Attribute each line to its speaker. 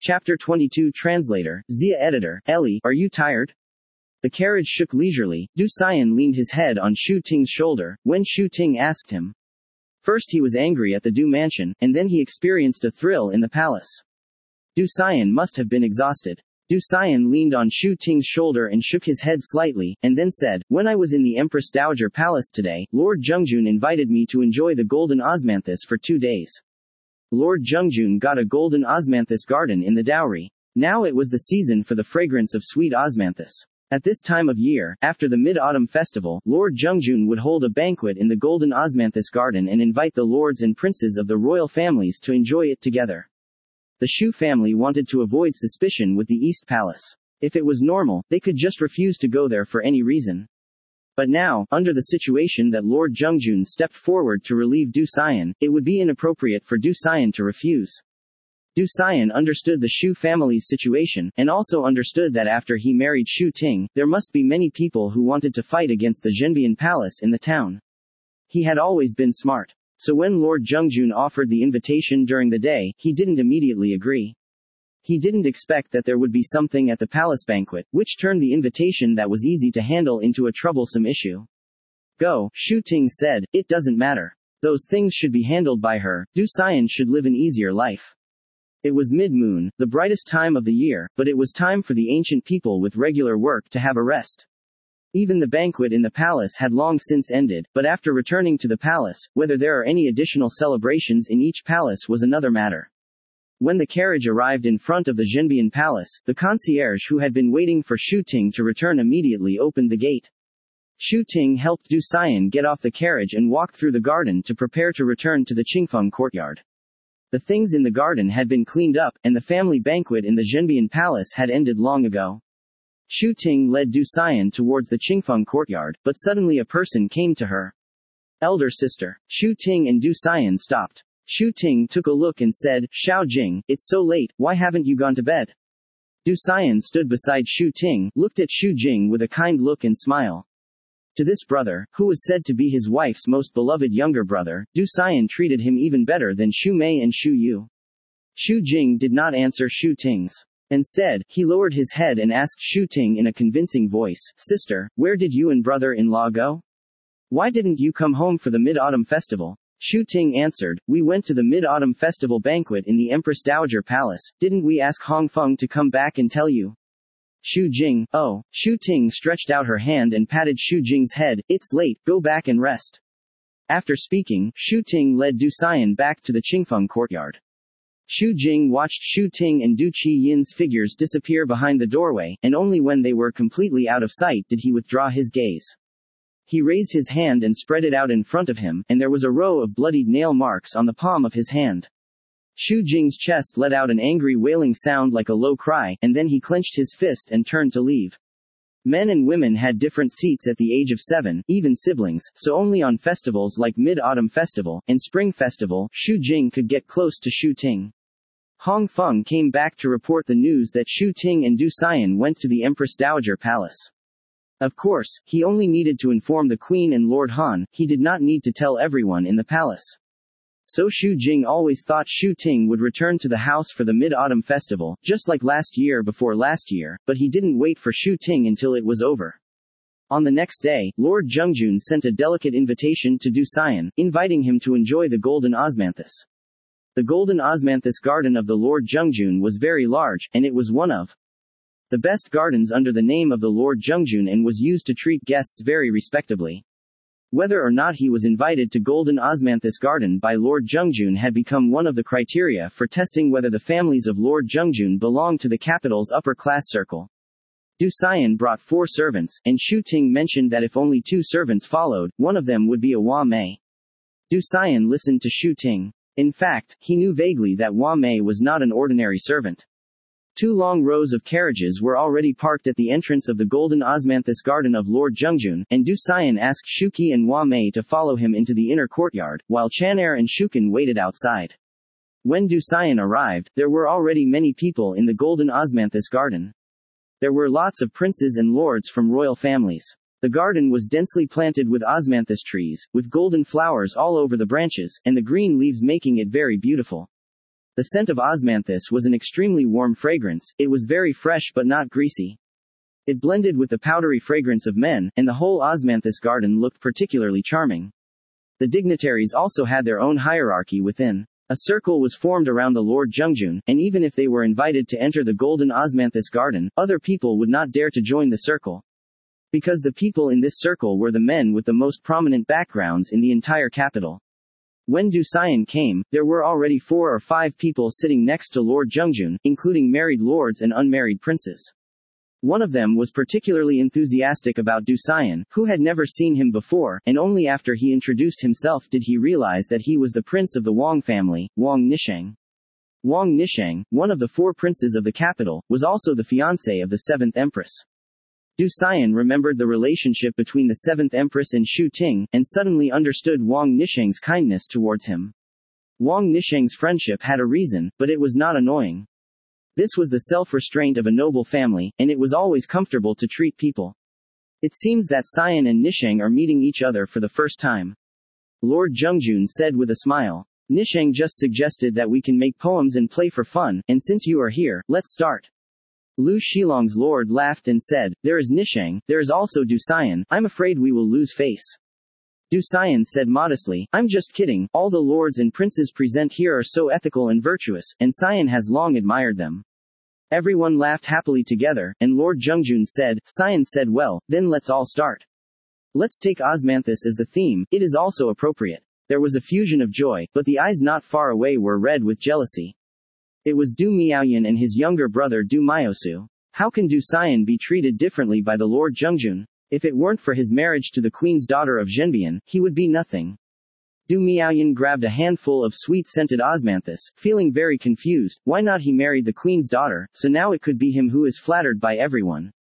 Speaker 1: Chapter 22 Translator, Zia Editor, Ellie, are you tired? The carriage shook leisurely. Du Xian leaned his head on Shu Ting's shoulder, when Shu Ting asked him. First he was angry at the Du mansion, and then he experienced a thrill in the palace. Du Xian must have been exhausted. Du Xian leaned on Shu Ting's shoulder and shook his head slightly, and then said, when I was in the Empress Dowager Palace today, Lord Zhengjun invited me to enjoy the golden osmanthus for 2 days. Lord Zhengjun got a golden osmanthus garden in the dowry. Now it was the season for the fragrance of sweet osmanthus. At this time of year, after the Mid-Autumn Festival, Lord Zhengjun would hold a banquet in the golden osmanthus garden and invite the lords and princes of the royal families to enjoy it together. The Shu family wanted to avoid suspicion with the East Palace. If it was normal, they could just refuse to go there for any reason. But now, under the situation that Lord Zhengjun stepped forward to relieve Du Xian, it would be inappropriate for Du Xian to refuse. Du Xian understood the Shu family's situation, and also understood that after he married Shu Ting, there must be many people who wanted to fight against the Zhenbian Palace in the town. He had always been smart. So when Lord Zhengjun offered the invitation during the day, he didn't immediately agree. He didn't expect that there would be something at the palace banquet, which turned the invitation that was easy to handle into a troublesome issue. Go, Shu Ting said, it doesn't matter. Those things should be handled by her. Du Xian should live an easier life. It was mid-moon, the brightest time of the year, but it was time for the ancient people with regular work to have a rest. Even the banquet in the palace had long since ended, but after returning to the palace, whether there are any additional celebrations in each palace was another matter. When the carriage arrived in front of the Zhenbian Palace, the concierge who had been waiting for Shu Ting to return immediately opened the gate. Shu Ting helped Du Xian get off the carriage and walked through the garden to prepare to return to the Qingfeng courtyard. The things in the garden had been cleaned up, and the family banquet in the Zhenbian Palace had ended long ago. Shu Ting led Du Xian towards the Qingfeng courtyard, but suddenly a person came to her. Elder sister. Shu Ting and Du Xian stopped. Shu Ting took a look and said, Xiao Jing, it's so late, why haven't you gone to bed? Du Xian stood beside Shu Ting, looked at Shu Jing with a kind look and smile. To this brother, who was said to be his wife's most beloved younger brother, Du Xian treated him even better than Shu Mei and Shu Yu. Shu Jing did not answer Shu Ting's. Instead, he lowered his head and asked Shu Ting in a convincing voice, Sister, where did you and brother-in-law go? Why didn't you come home for the Mid-Autumn Festival? Shu Ting answered, we went to the Mid-Autumn Festival banquet in the Empress Dowager Palace, didn't we ask Hong Feng to come back and tell you? Shu Jing, oh. Shu Ting stretched out her hand and patted Shu Jing's head, it's late, go back and rest. After speaking, Shu Ting led Du Xian back to the Qingfeng courtyard. Shu Jing watched Shu Ting and Du Qiyin's figures disappear behind the doorway, and only when they were completely out of sight did he withdraw his gaze. He raised his hand and spread it out in front of him, and there was a row of bloodied nail marks on the palm of his hand. Shu Jing's chest let out an angry wailing sound like a low cry, and then he clenched his fist and turned to leave. Men and women had different seats at the age of 7, even siblings, so only on festivals like Mid-Autumn Festival and Spring Festival, Shu Jing could get close to Shu Ting. Hong Feng came back to report the news that Shu Ting and Du Xian went to the Empress Dowager Palace. Of course, he only needed to inform the Queen and Lord Han, he did not need to tell everyone in the palace. So Shu Jing always thought Shu Ting would return to the house for the Mid-Autumn Festival, just like last year before last year, but he didn't wait for Shu Ting until it was over. On the next day, Lord Zhengjun sent a delicate invitation to Du Xian, inviting him to enjoy the golden osmanthus. The golden osmanthus garden of the Lord Zhengjun was very large, and it was one of the best gardens under the name of the Lord Zhengjun and was used to treat guests very respectably. Whether or not he was invited to Golden Osmanthus Garden by Lord Zhengjun had become one of the criteria for testing whether the families of Lord Zhengjun belonged to the capital's upper-class circle. Du Xian brought 4 servants, and Shu Ting mentioned that if only 2 servants followed, one of them would be a Hua Mei. Du Xian listened to Shu Ting. In fact, he knew vaguely that Hua Mei was not an ordinary servant. 2 long rows of carriages were already parked at the entrance of the Golden Osmanthus Garden of Lord Zhengjun, and Du Xian asked Shuqi and Hua Mei to follow him into the inner courtyard, while Chanair and Shuken waited outside. When Du Xian arrived, there were already many people in the Golden Osmanthus Garden. There were lots of princes and lords from royal families. The garden was densely planted with osmanthus trees, with golden flowers all over the branches, and the green leaves making it very beautiful. The scent of osmanthus was an extremely warm fragrance, it was very fresh but not greasy. It blended with the powdery fragrance of men, and the whole osmanthus garden looked particularly charming. The dignitaries also had their own hierarchy within. A circle was formed around the Lord Jungjun, and even if they were invited to enter the golden osmanthus garden, other people would not dare to join the circle. Because the people in this circle were the men with the most prominent backgrounds in the entire capital. When Du Xian came, there were already 4 or 5 people sitting next to Lord Jungjun, including married lords and unmarried princes. One of them was particularly enthusiastic about Du Xian, who had never seen him before, and only after he introduced himself did he realize that he was the prince of the Wang family, Wang Nisheng. Wang Nisheng, one of the 4 princes of the capital, was also the fiancé of the 7th empress. Du Xian remembered the relationship between the 7th empress and Shu Ting, and suddenly understood Wang Nisheng's kindness towards him. Wang Nisheng's friendship had a reason, but it was not annoying. This was the self-restraint of a noble family, and it was always comfortable to treat people. It seems that Xian and Nisheng are meeting each other for the first time. Lord Jungjun said with a smile. Nisheng just suggested that we can make poems and play for fun, and since you are here, let's start. Lu Shilong's lord laughed and said, there is Nisheng, there is also Du Xian, I'm afraid we will lose face. Du Xian said modestly, I'm just kidding, all the lords and princes present here are so ethical and virtuous, and Xian has long admired them. Everyone laughed happily together, and Lord Jungjun said, Xian said well, then let's all start. Let's take osmanthus as the theme, it is also appropriate. There was a fusion of joy, but the eyes not far away were red with jealousy. It was Du Miaoyan and his younger brother Du Miosu. How can Du Xian be treated differently by the Lord Jungjun? If it weren't for his marriage to the queen's daughter of Zhenbian, he would be nothing. Du Miaoyan grabbed a handful of sweet-scented osmanthus, feeling very confused. Why not he married the queen's daughter, so now it could be him who is flattered by everyone.